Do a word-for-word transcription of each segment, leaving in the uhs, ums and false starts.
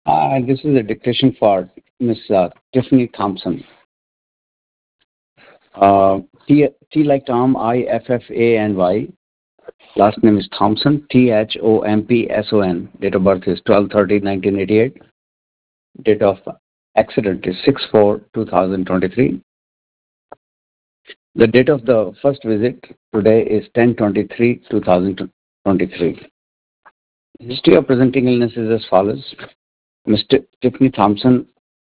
Uh, this is a dictation for Miss Uh, Tiffany Thompson. Uh, T, T like Tom, I, F F A N Y. Last name is Thompson, T H O M P S O N. Date of birth is twelve thirty nineteen eighty-eight. Date of accident is six four two thousand twenty-three. The date of the first visit today is ten twenty-three two thousand twenty-three. History of presenting illness is as follows. Mister Tiffany Thompson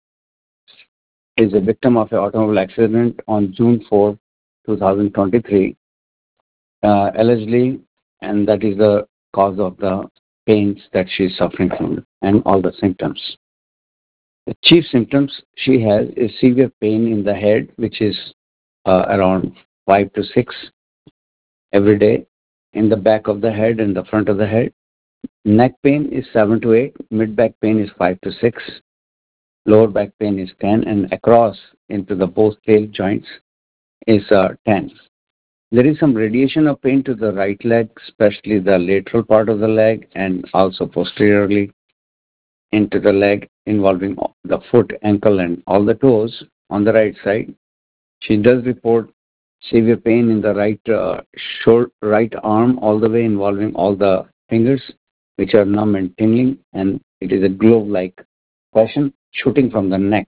is a victim of an automobile accident on June fourth, twenty twenty-three, uh, allegedly, and that is the cause of the pains that she is suffering from and all the symptoms. The chief symptoms she has is severe pain in the head, which is uh, around five to six every day, in the back of the head and the front of the head. Neck pain is seven to eight, mid back pain is five to six, lower back pain is ten, and across into the both tail joints is uh, ten. There is some radiation of pain to the right leg, especially the lateral part of the leg, and also posteriorly into the leg, involving the foot, ankle, and all the toes on the right side. She does report severe pain in the right uh, short right arm, all the way involving all the fingers, which are numb and tingling, and it is a glove-like fashion shooting from the neck.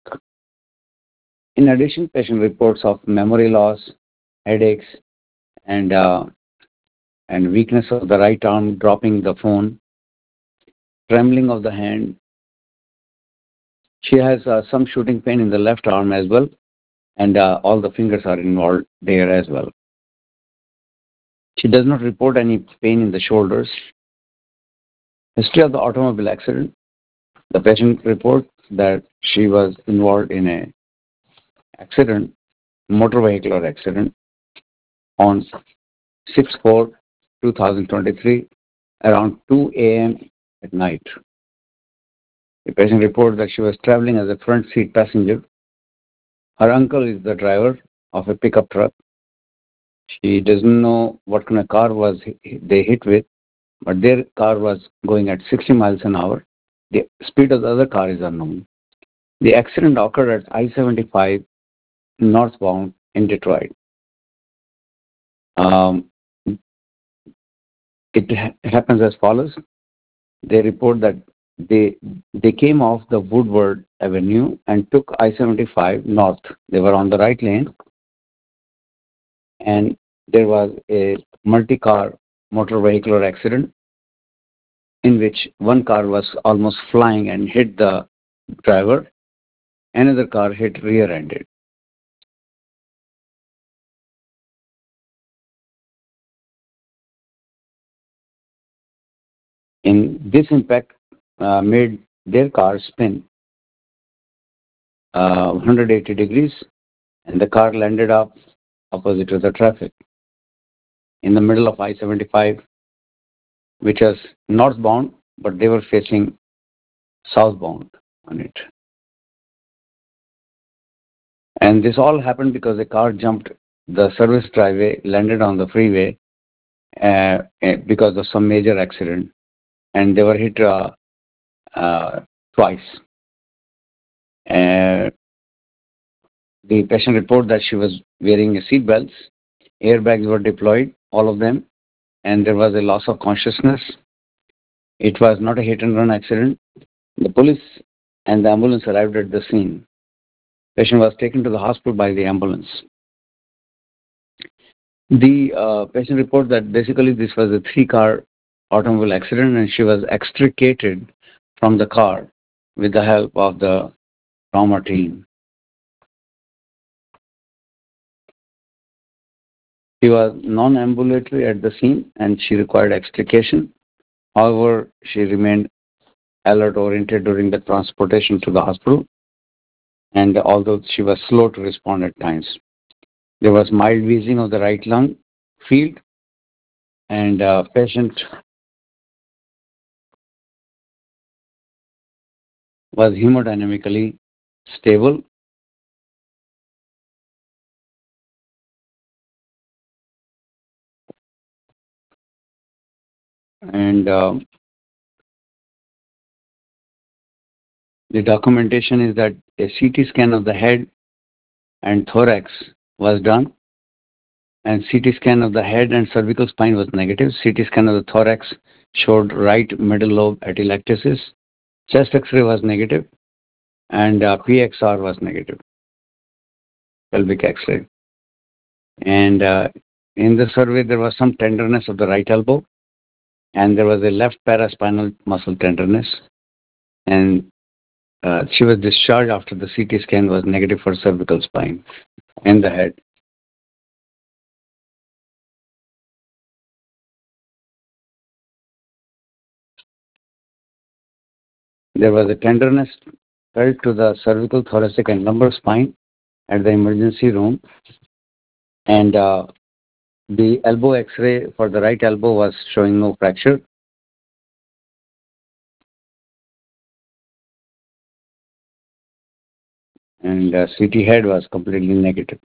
In addition, patient reports of memory loss, headaches, and uh, and weakness of the right arm, dropping the phone, trembling of the hand. She has uh, some shooting pain in the left arm as well, and uh, all the fingers are involved there as well. She does not report any pain in the shoulders. History of the automobile accident. The patient reports that she was involved in a accident, motor vehicular accident, on six four twenty twenty-three around two a m at night. The patient reports that she was traveling as a front seat passenger. Her uncle is the driver of a pickup truck. She doesn't know what kind of car was they hit with, but their car was going at sixty miles an hour. The speed of the other car is unknown. The accident occurred at I seventy-five northbound in Detroit. Um, it ha- happens as follows. They report that they they came off the Woodward Avenue and took I seventy-five north. They were on the right lane, and there was a multi-car motor vehicular accident in which one car was almost flying and hit the driver. Another car hit rear-ended. In this impact uh, made their car spin uh, one hundred eighty degrees, and the car landed up opposite to the traffic in the middle of I seventy-five, which was northbound, but they were facing southbound on it. And this all happened because the car jumped the service driveway, landed on the freeway uh, eh, because of some major accident, and they were hit uh, uh, twice. Uh, the patient reported that she was wearing seat belts, airbags were deployed, all of them, and there was a loss of consciousness. It was not a hit and run accident. The police and the ambulance arrived at the scene. Patient was taken to the hospital by the ambulance. The uh, patient reported that basically this was a three-car automobile accident, and she was extricated from the car with the help of the trauma team. She was non-ambulatory at the scene and she required extrication. However, she remained alert oriented during the transportation to the hospital, and although she was slow to respond at times. There was mild wheezing of the right lung field, and uh, patient was hemodynamically stable. And uh, The documentation is that a C T scan of the head and thorax was done, and C T scan of the head and cervical spine was negative. C T scan of the thorax showed right middle lobe atelectasis. Chest X-ray was negative, and uh, P X R was negative, pelvic X-ray. And uh, in the survey, there was some tenderness of the right elbow, and there was a left paraspinal muscle tenderness. And uh, she was discharged after the C T scan was negative for cervical spine and the head. There was a tenderness felt to the cervical, thoracic, and lumbar spine at the emergency room. And uh, the elbow X-ray for the right elbow was showing no fracture. And uh, C T head was completely negative.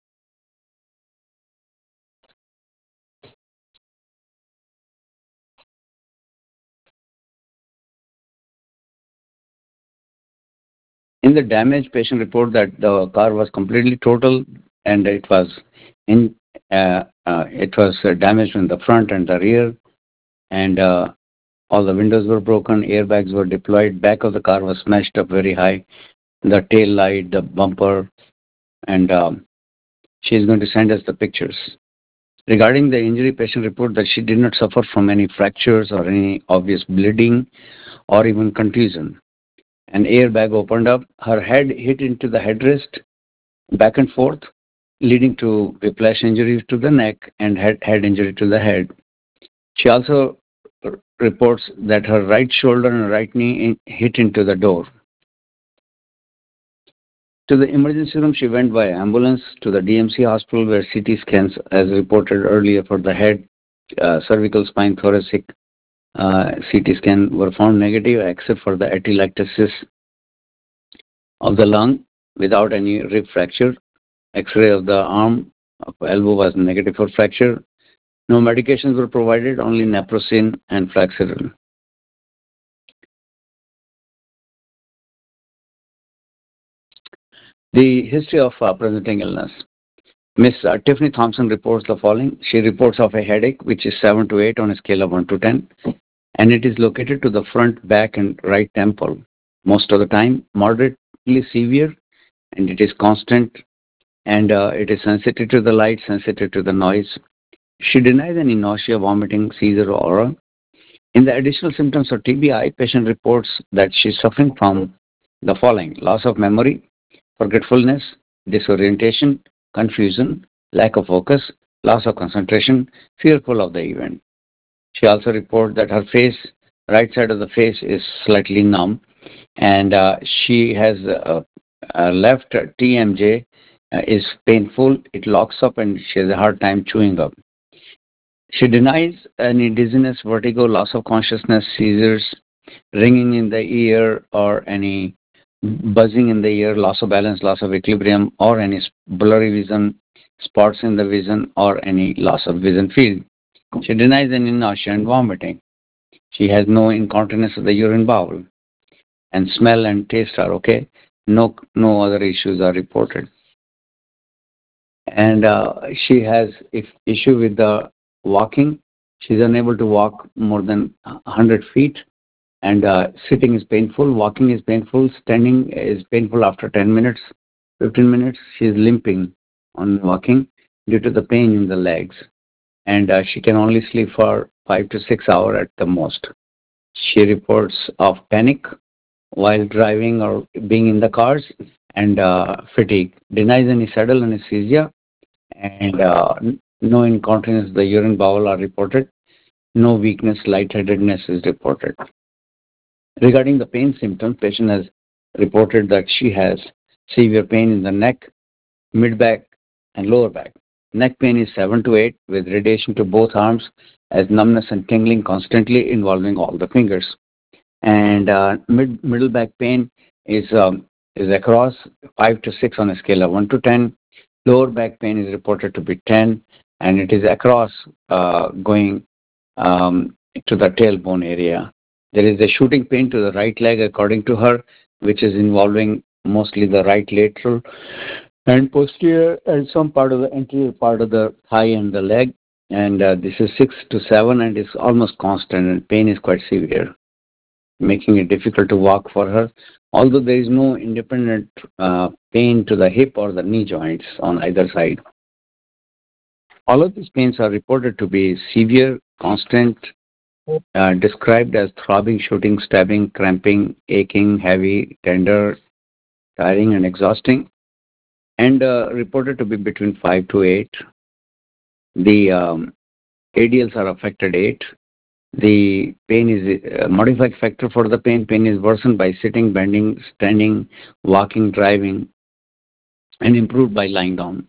In the damage, patient report that the car was completely total, and it was in uh, uh, it was uh, damaged in the front and the rear, and uh, all the windows were broken, airbags were deployed, back of the car was smashed up very high, the tail light, the bumper, and um, she is going to send us the pictures. Regarding the injury, patient report that she did not suffer from any fractures or any obvious bleeding or even contusion. An airbag opened up, her head hit into the headrest back and forth, leading to whiplash injury to the neck and head, head injury to the head. She also r- reports that her right shoulder and right knee in, hit into the door. To the emergency room, she went by ambulance to the D M C hospital where C T scans, as reported earlier, for the head, uh, cervical spine, thoracic uh, C T scan were found negative except for the atelectasis of the lung without any rib fracture. X-ray of the arm of elbow was negative for fracture. No medications were provided, only naproxen and flaxerin. The history of uh, presenting illness. Miss Uh, Tiffany Thompson reports the following. She reports of a headache, which is seven to eight on a scale of one to ten, and it is located to the front, back, and right temple. Most of the time, moderately severe, and it is constant, and uh, it is sensitive to the light, sensitive to the noise. She denies any nausea, vomiting, seizure, or aura. In the additional symptoms of T B I, patient reports that she is suffering from the following: loss of memory, forgetfulness, disorientation, confusion, lack of focus, loss of concentration, fearful of the event. She also reports that her face, right side of the face, is slightly numb, and uh, she has uh, uh, left T M J uh, is painful. It locks up, and she has a hard time chewing up. She denies any dizziness, vertigo, loss of consciousness, seizures, ringing in the ear, or any buzzing in the ear, loss of balance, loss of equilibrium, or any blurry vision, spots in the vision, or any loss of vision field. She denies any nausea and vomiting. She has no incontinence of the urine bowel, and smell and taste are okay. No, no other issues are reported. And uh, she has if issue with the walking. She's unable to walk more than one hundred feet, and uh, sitting is painful, walking is painful, standing is painful after ten minutes, fifteen minutes. She's limping on walking due to the pain in the legs, and uh, she can only sleep for five to six hours at the most. She reports of panic while driving or being in the cars, and uh, fatigue. Denies any saddle anesthesia, and uh, no incontinence, the urine bowel are reported. No weakness, lightheadedness is reported. Regarding the pain symptoms, patient has reported that she has severe pain in the neck, mid back, and lower back. Neck pain is seven to eight with radiation to both arms as numbness and tingling constantly involving all the fingers. And uh, mid middle back pain is um, is across five to six on a scale of one to ten. Lower back pain is reported to be ten, and it is across uh, going um, to the tailbone area. There is a shooting pain to the right leg, according to her, which is involving mostly the right lateral and posterior and some part of the anterior part of the thigh and the leg. And uh, this is six to seven and is almost constant, and pain is quite severe, making it difficult to walk for her. Although there is no independent uh, pain to the hip or the knee joints on either side. All of these pains are reported to be severe, constant, uh, described as throbbing, shooting, stabbing, cramping, aching, heavy, tender, tiring, and exhausting, and uh, reported to be between five to eight. The um, A D Ls are affected eight. The pain is a modified factor for the pain. Pain is worsened by sitting, bending, standing, walking, driving, and improved by lying down.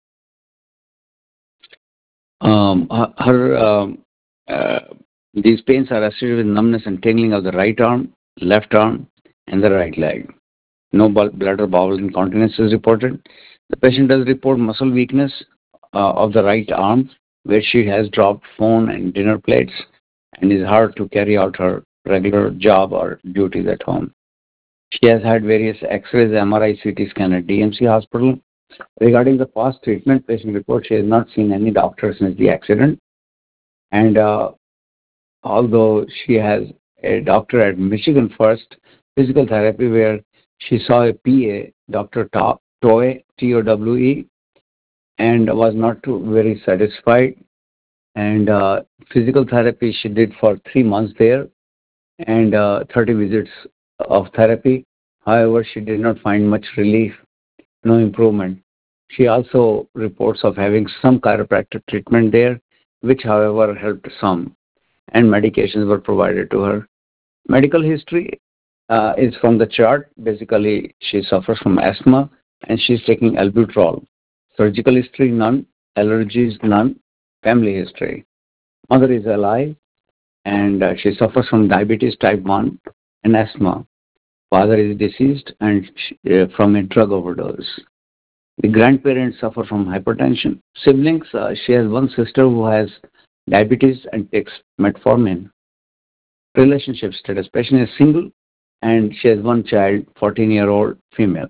Um, her her, um, uh, these pains are associated with numbness and tingling of the right arm, left arm, and the right leg. No bl- bladder bowel incontinence is reported. The patient does report muscle weakness uh, of the right arm, where she has dropped phone and dinner plates and is hard to carry out her regular job or duties at home. She has had various X-rays, M R I, C T scan at D M C hospital. Regarding the past treatment, patient report she has not seen any doctor since the accident. And uh, although she has a doctor at Michigan First Physical Therapy where she saw a P A, Doctor Towe, T O W E, and was not too very satisfied. And uh, physical therapy she did for three months there and uh, thirty visits of therapy. However, she did not find much relief, no improvement. She also reports of having some chiropractic treatment there, which, however, helped some, and medications were provided to her. Medical history uh, is from the chart. Basically, she suffers from asthma and she's taking albuterol. Surgical history, none. Allergies, none. Family history. Mother is alive and uh, she suffers from diabetes type one and asthma. Father is deceased and uh, from a drug overdose. The grandparents suffer from hypertension. Siblings, uh, she has one sister who has diabetes and takes metformin. Relationship status, patient is single and she has one child, fourteen year old female.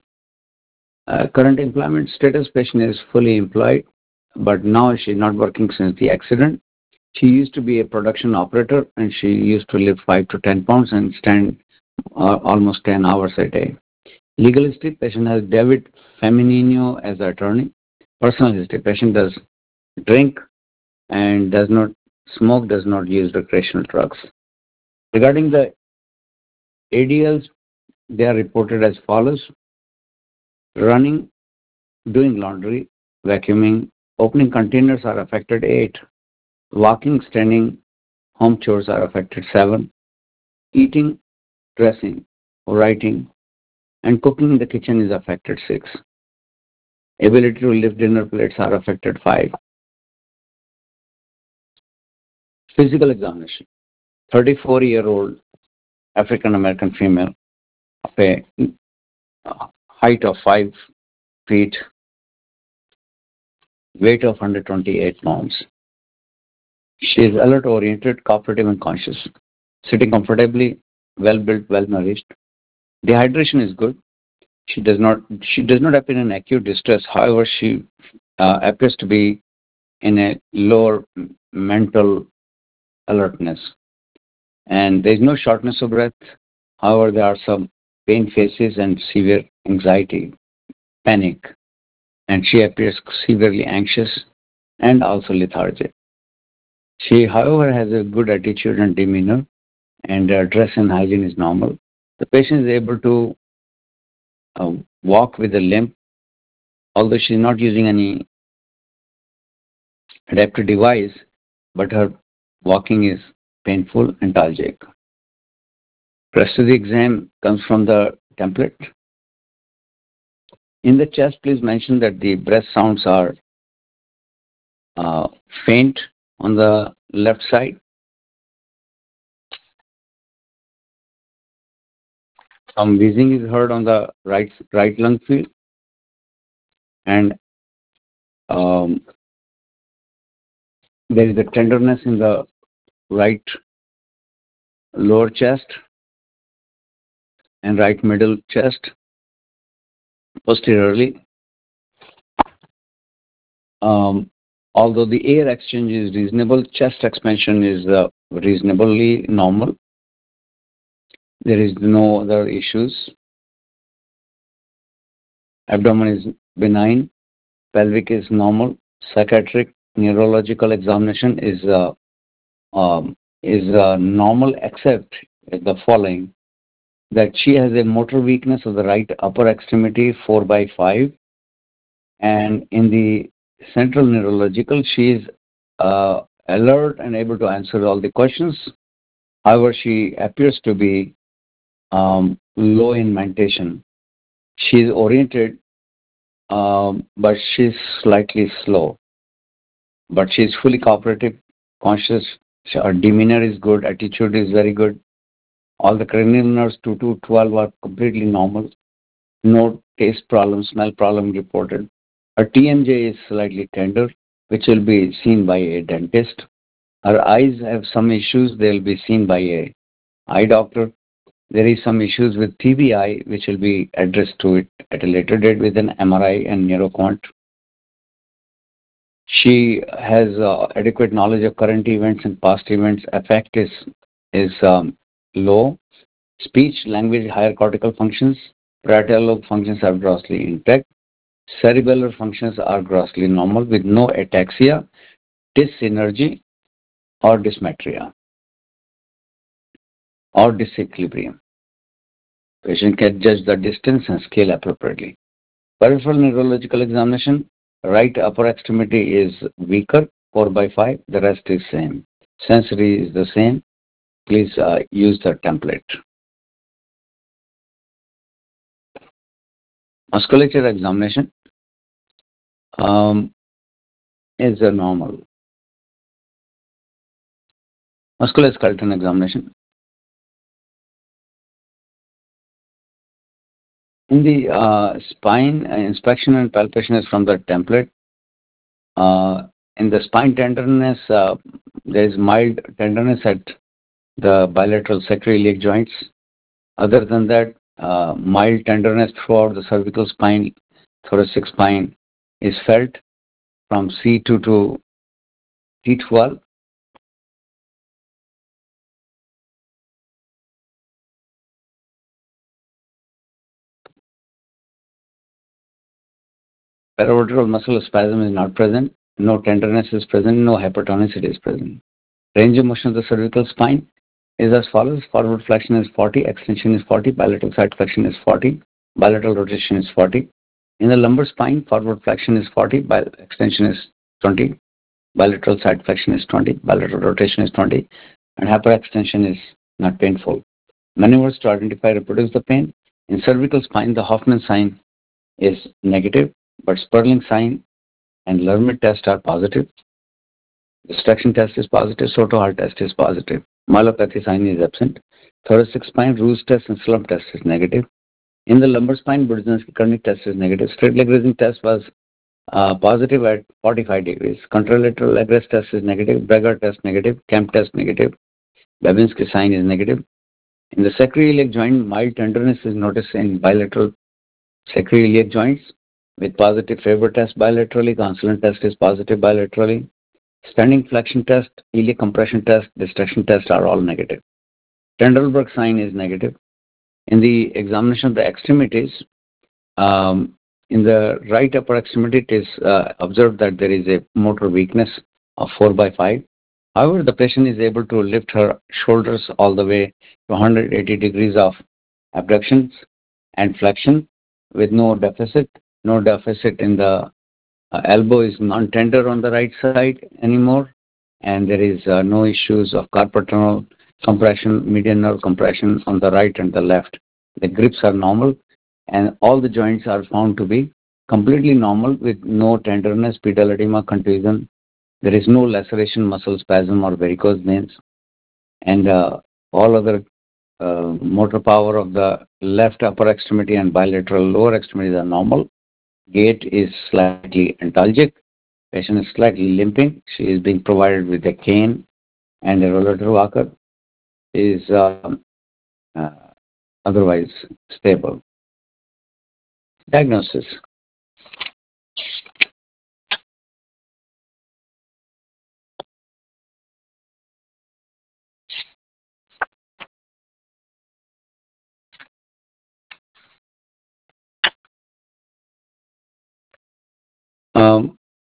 Uh, current employment status, patient is fully employed, but now she's not working since the accident. She used to be a production operator and she used to lift five to ten pounds and stand uh, almost ten hours a day. Legal history, patient has David Feminino as attorney. Personal history, patient does drink and does not smoke, does not use recreational drugs. Regarding the A D Ls, they are reported as follows: running, doing laundry, vacuuming, opening containers are affected eight, walking, standing, home chores are affected seven, eating, dressing, writing, and cooking in the kitchen is affected six. Ability to lift dinner plates are affected five. Physical examination. thirty-four year old African American female of a uh, height of five feet, weight of one hundred twenty-eight pounds. She is alert oriented, cooperative, and conscious. Sitting comfortably, well built, well nourished. Dehydration is good. She does not she does not appear in acute distress. However, she uh, appears to be in a lower mental alertness. And there is no shortness of breath. However, there are some pain faces and severe anxiety, panic, and she appears severely anxious and also lethargic. She, however, has a good attitude and demeanor, and her dress and hygiene is normal. The patient is able to uh, walk with a limp, although she's not using any adaptive device, but her walking is painful and nostalgic. Rest of the exam comes from the template. In the chest, please mention that the breath sounds are uh, faint on the left side. Some wheezing is heard on the right right lung field, and um, there is a tenderness in the right lower chest. and right middle chest. Posteriorly, um, although the air exchange is reasonable, chest expansion is uh, reasonably normal. There is no other issues. Abdomen is benign. Pelvic is normal. Psychiatric neurological examination is uh, um, is uh, normal except the following: that she has a motor weakness of the right upper extremity four by five, and in the central neurological she is uh, alert and able to answer all the questions. However, she appears to be um, low in mentation. She is oriented, um, but she's slightly slow. But she's fully cooperative, conscious. Her demeanor is good, attitude is very good. All the cranial nerves two to twelve are completely normal. No taste problem, smell problem reported. Her T M J is slightly tender, which will be seen by a dentist. Her eyes have some issues, they'll be seen by a eye doctor. There is some issues with T B I, which will be addressed to it at a later date with an M R I and neuroquant. She has uh, adequate knowledge of current events and past events. Affect is is um, low. Speech, language, higher cortical functions, parietal lobe functions are grossly intact. Cerebellar functions are grossly normal with no ataxia, dyssynergy, or dysmetria, or disequilibrium. Patient can judge the distance and scale appropriately. Peripheral neurological examination, right upper extremity is weaker, four by five, the rest is same. Sensory is the same. Please uh, use the template. Musculature examination um, is a normal. Musculoskeletal examination. In the uh, spine, uh, inspection and palpation is from the template. Uh, in the spine tenderness, uh, there is mild tenderness at the bilateral sacroiliac joints. Other than that, uh, mild tenderness throughout the cervical spine, thoracic spine is felt from C two to T twelve. Paravertebral muscle spasm is not present. No tenderness is present. No hypertonicity is present. Range of motion of the cervical spine is as follows. Forward flexion is forty, extension is forty, bilateral side flexion is forty, bilateral rotation is forty. In the lumbar spine, forward flexion is forty, bil- extension is twenty, bilateral side flexion is twenty, bilateral rotation is twenty, and hyperextension is not painful. Maneuvers to identify reproduce the pain. In cervical spine, the Hoffman sign is negative, but Sperling sign and Lermit test are positive. Distraction test is positive. Soto-Hart test is positive. Myelopathy sign is absent. Thoracic spine, Roos test and slump test is negative. In the lumbar spine, Budzinski-Kernick test is negative. Straight leg raising test was uh, positive at forty-five degrees. Contralateral leg rest test is negative. Breger test negative. Kemp test negative. Babinski sign is negative. In the sacroiliac joint, mild tenderness is noticed in bilateral sacroiliac joints with positive Faber test bilaterally. Consultant test is positive bilaterally. Standing flexion test, iliac compression test, distraction test are all negative. Trendelenburg sign is negative. In the examination of the extremities, um, in the right upper extremity, it is uh, observed that there is a motor weakness of four by five. However, the patient is able to lift her shoulders all the way to one hundred eighty degrees of abductions and flexion with no deficit. No deficit in the uh, elbow is non-tender on the right side anymore, and there is uh, no issues of carpal tunnel compression, median nerve compression on the right and the left. The grips are normal, and all the joints are found to be completely normal with no tenderness, pedal edema, contusion. There is no laceration, muscle spasm, or varicose veins, and uh, all other uh, motor power of the left upper extremity and bilateral lower extremities are normal. Gait is slightly antalgic. Patient is slightly limping. She is being provided with a cane and a rollator walker. Is um, uh, otherwise stable. Diagnosis. Um,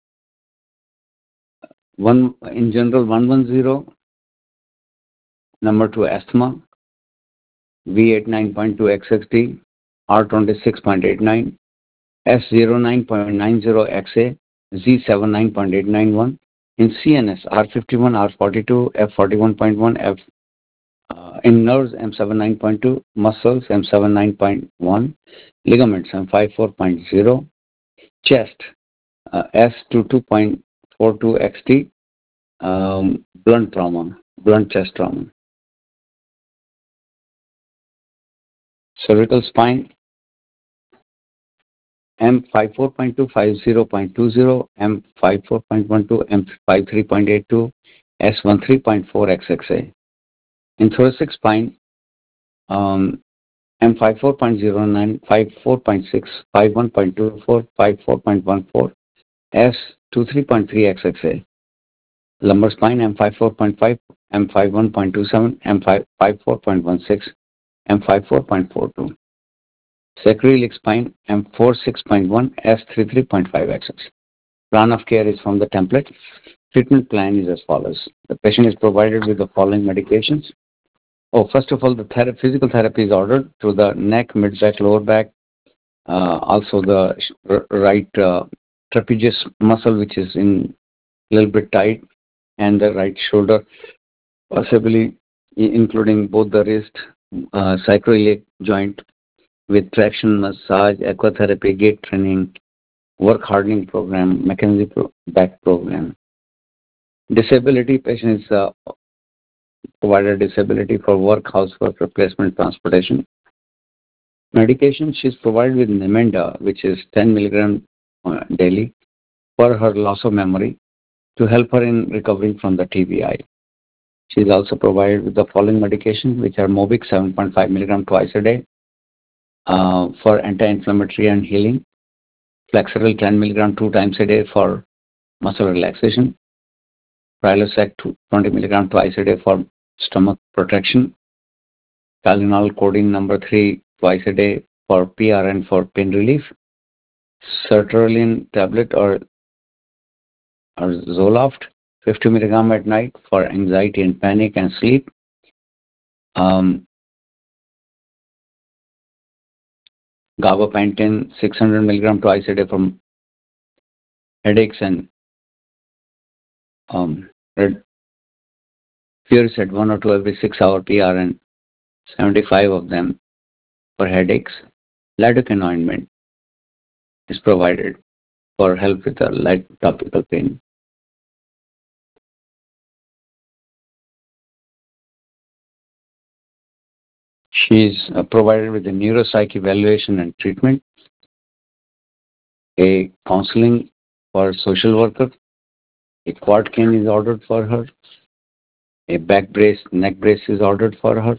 one in general, one one zero. Number two, asthma. V eighty-nine point two X X D, R twenty-six point eight nine, S zero nine point nine zero X A, Z seventy-nine point eight nine one. In C N S, R fifty-one, R forty-two, F forty-one point one, F uh, in nerves, M seventy-nine point two, muscles, M seventy-nine point one, ligaments, M fifty-four point zero, chest, uh, S twenty-two point four two X T, um, blunt trauma, blunt chest trauma. Cervical spine, M fifty-four point two, fifty point two zero, M fifty-four point one two, M fifty-three point eight two, S thirteen point four X X A. In thoracic spine, um, M fifty-four point zero nine, fifty-four point six, fifty-one point two four, fifty-four point one four, S twenty-three point three X X A. Lumbar spine, M fifty-four point five, M fifty-one point two seven, M fifty-four point one six, M fifty-four point four two. Sacroiliac spine, M forty-six point one, S thirty-three point five X X. Plan of care is from the template. Treatment plan is as follows. The patient is provided with the following medications. Oh, first of all, the therapy, physical therapy is ordered to the neck, mid-back, lower back, uh, also the right uh, trapezius muscle, which is in a little bit tight, and the right shoulder, possibly including both the wrist, uh, sacroiliac joint with traction massage, aquatherapy, gait training, work hardening program, McKenzie pro- back program. Disability patients uh, provided disability for work, housework, replacement, transportation. Medication she is provided with Namenda, which is ten milligram uh, daily for her loss of memory to help her in recovering from the T B I. She is also provided with the following medication, which are Mobic seven point five milligram twice a day uh, for anti-inflammatory and healing, Flexeril ten milligram two times a day for muscle relaxation, Prilosec twenty milligram twice a day for stomach protection, Tylenol codeine number three twice a day for P R N for pain relief, sertraline tablet or, or Zoloft fifty milligram at night for anxiety and panic and sleep, um, gabapentin six hundred milligram twice a day for headaches and um, red Furicet one or two every six hour P R N, seventy-five of them for headaches. Lidocaine ointment is provided for help with the light topical pain. She is uh, provided with a neuropsych evaluation and treatment, a counseling for social worker, a quad cane is ordered for her, a back brace, neck brace is ordered for her.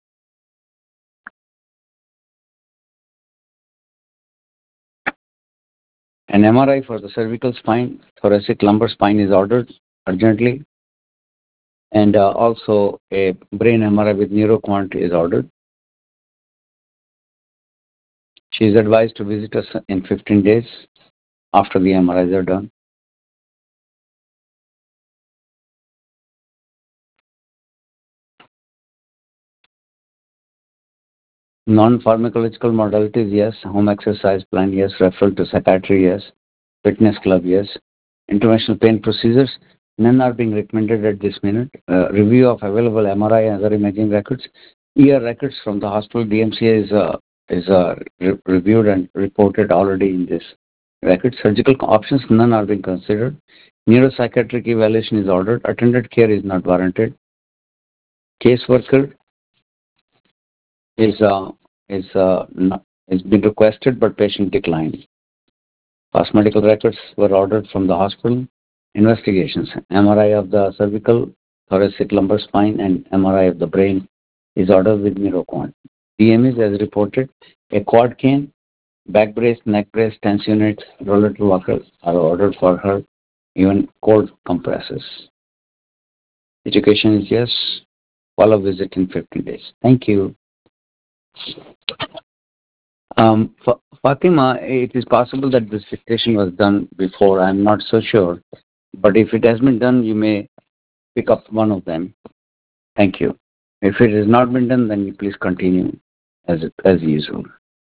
An M R I for the cervical spine, thoracic lumbar spine is ordered urgently, and uh, also a brain M R I with neuroquant is ordered. She is advised to visit us in fifteen days after the M R Is are done. Non-pharmacological modalities, yes. Home exercise plan, yes. Referral to psychiatry, yes. Fitness club, yes. Interventional pain procedures, none are being recommended at this minute. Uh, review of available M R I and other imaging records. E R records from the hospital D M C A is, uh, is uh, re- reviewed and reported already in this record. Surgical options, none are being considered. Neuropsychiatric evaluation is ordered. Attended care is not warranted. Caseworker is uh, is uh, not, is been requested, but patient declined. Past medical records were ordered from the hospital. Investigations: M R I of the cervical, thoracic, lumbar spine, and M R I of the brain is ordered with neuroquant. D M is as reported. A quad cane, back brace, neck brace, tense unit, roller walker are ordered for her. Even cold compresses. Education is yes. Follow visit in fifteen days. Thank you. Um, Fa- Fatima, it is possible that this dictation was done before. I'm not so sure. But if it has been done, you may pick up one of them. Thank you. If it has not been done, then you please continue as as usual.